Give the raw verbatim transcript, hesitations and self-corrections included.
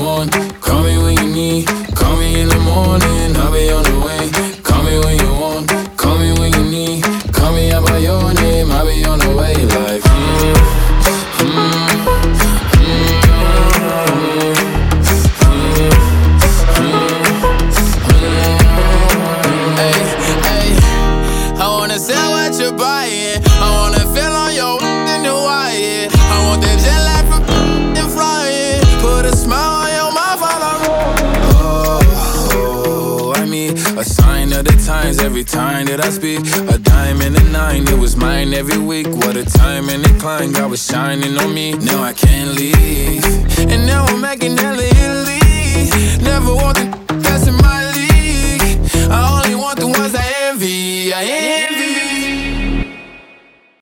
want. Call me when you need. Call me in the morning, I'll be on the way. Call me when you want. Call me when you need. Call me out by your name, I'll be on the way. Like, mm, mm, sell what you're buying. I wanna feel on your in Hawaii. I want that jet lag from and flying. Put a smile on your mouth while I'm oh, oh, I mean, a sign of the times every time that I speak. A dime and a nine, it was mine every week. What a time and a climb, God was shining on me. Now I can't leave, and now I'm making hella Italy. Never want to